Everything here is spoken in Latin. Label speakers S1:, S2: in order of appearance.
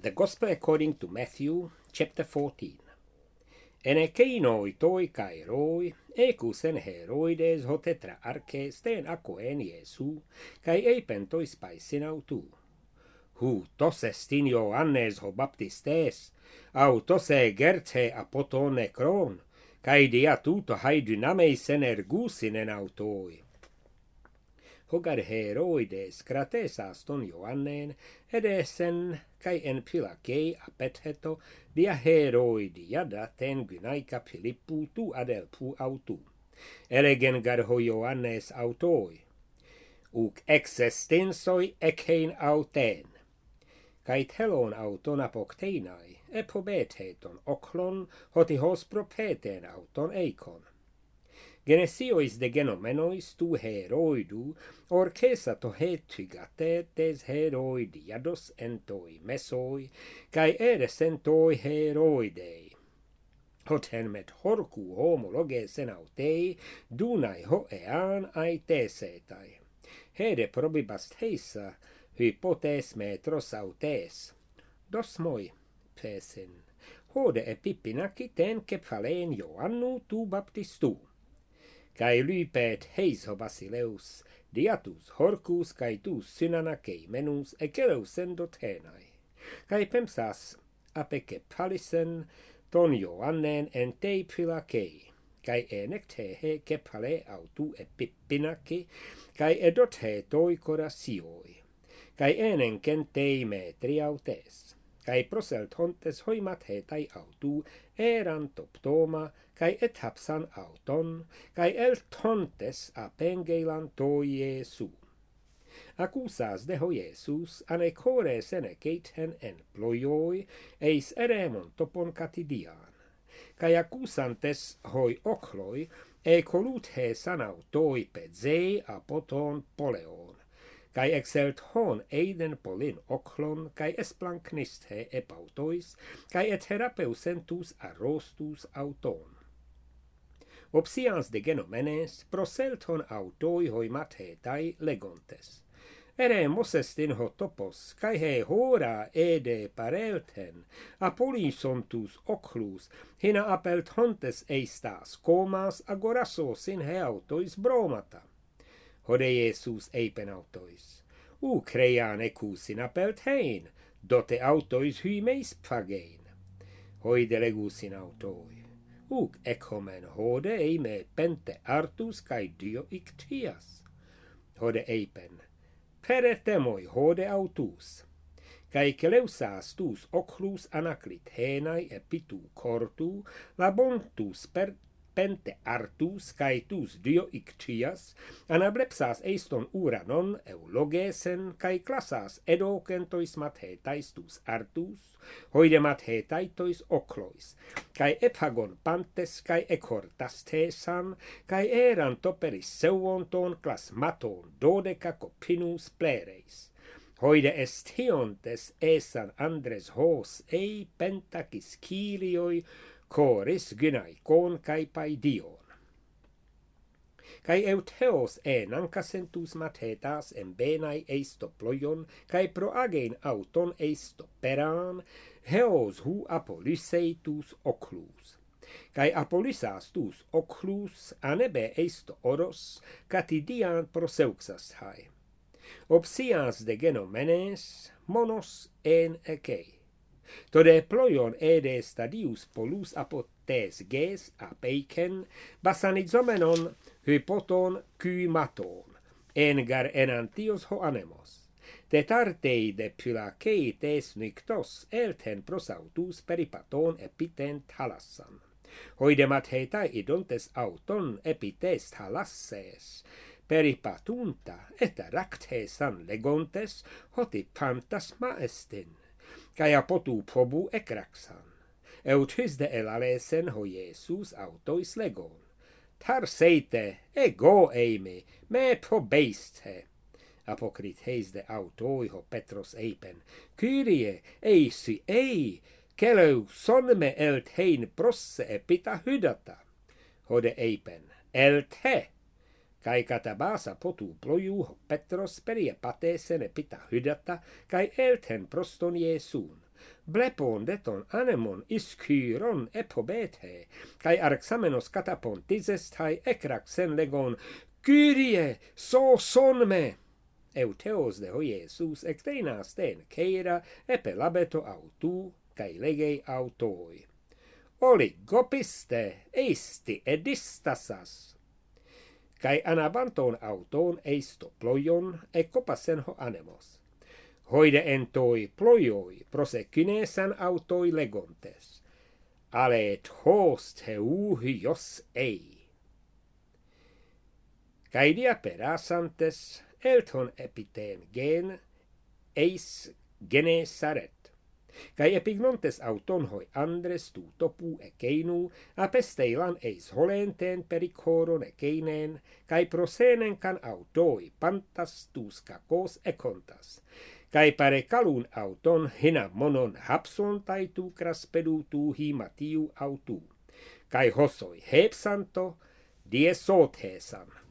S1: The Gospel according to Matthew, chapter 14. Ene keinoi toi kai roi, ekusen heroides ho tetrarches ten akoen Jesu, kai eipen tois paisinautu. Hu tosestin Johannes ho baptistes, au tose gerthe apotone kron, kai dia tuto hai dynameisen ergusinen autoi. Hogar heroides krates aston Johanneen edesen kai en pilakei apetheto dia heroidi jada ten gynaika Philippu tu adelpu autu. Elegen garho Johannes autoi. Uk existensoi ekein auten. Kai telon auton apokteinai, epobetheton oklon, hoti hos propeten auton eikon. Genesiois de genomenois tu heroidu, orkesa to hetygatetes heroidiados entoi mesoi, kai eres entoi heroidei. Hoten met horku homologesen autei, dunai ho ean aitesetai. Hede probibas teisa, hypotes metros autes. Dos moi, pesen. Hode epippinaki ten kephaleen Joannu tu baptistu. Kai lypet heiso basileus, diatus horcus kai tus synanakei menus ekeleusen dotenai. Kai pemsas apeke palisen ton Joannen en tei pilakei, kai enektehe kepale autu epippinaki, kai edothe toi korasioi, kai enenken tei metri autes. Kai proselthontes hoimat hetai autu eran toptoma, kai ethapsan auton, kai elthontes apengeilan toi Jesu. Acusas deho Jesus ane core sene keithen en ploioi, eis eremon topon katidian. Kai acusantes hoi ochloi, e coluthe sanautoi pedzei apoton poleon. Kai exelt hon eiden polin ochlon, kai esplanknisthe epautois, kai et herapeusentus arostus auton. Opsians de genomenes proselton autoi hoi mathetai legontes. Ere mosestin ho topos, kai he hora ede parelten, apolisontus ochlus, hina apelt hontes eistas comas agorasos in he autois bromata. Hode Jesus eipen autois. Kreian ecusin apelt hein, dote autois hymeis phagein. Hoide legusin autoi. Ekhomen hode eime pente artus kai dio ictias. Hode eipen. Peretemoi hode autus. Kai keleusas tus ochlus anaclit henai epitu cortu, labontus per pente artus kai tus dio ictias, anablepsas eiston uranon eulogesen kai classas edokentois mathetais tus artus, hoide mathetaitois oclois, kai ephagon pantes kai ecortas tesan, kai eran toperis seuonton klasmaton dodeca copinus plereis. Hoide estiontes esan Andres hos ei pentakis kilioi, coris gynaikon kai paidion. Kai eutheos ancasentus mathetas en benai eisto ploion, kai proagein auton eisto peran, heos hu apolisseitus oclus. Kai apolissas tus oclus anebe eisto oros, catidian proseuxas hai. Opsians de genomenes, monos en ekei. Tode ploion ede stadius polus apotes ges apeiken, basanizomenon hypoton kymaton, engar enantios ho anemos. Tetartei de pylakei tes nyktos elten prosautus peripaton epiten thalassan. Hoidemat heita idontes auton epites thalasses, peripatunta et racthesan legontes hoti pantas maestin. Kai apotu probu ekraxan. Eut hysde elalesen ho Jesus autois legon. Tar seite, ego eime, me probeisthe. Apokrit heisde autoi ho Petros eipen. Kyrie, eisi ei, keleu sonme elt hein prosse epita hydata. Hode eipen, elt he. Kai katabasa potu ploju ho Petros perie patesen epita hydata, kai elten proston Jesun. blepon deton anemon iskyron epobete, kai arxamenos katapontises tai ekraxen legon, Kyrie, son me! Euteos de ho Iesus ectenas ten keira epelabeto autu, kai legei autoi. Oli gopiste, eisti edistasas. Kai anabanton auton eisto ploion, ekopasen ho anemos. Hoide entoi ploioi prosekynesan autoi legontes. Alet host jos ei. Kai dia perasantes, elton epiteen gen, eis Genesaret. Kai epignontes auton hoi Andres tu topu ekeinu, apesteilan eis holenten pericoron ekeineen, kai prosenen kan autoi pantas tus kakos ekontas. Kai pare kalun auton hina monon hapson taitu kraspedu tu himatiu autu. Kai hosoi hepsanto, die sothesan.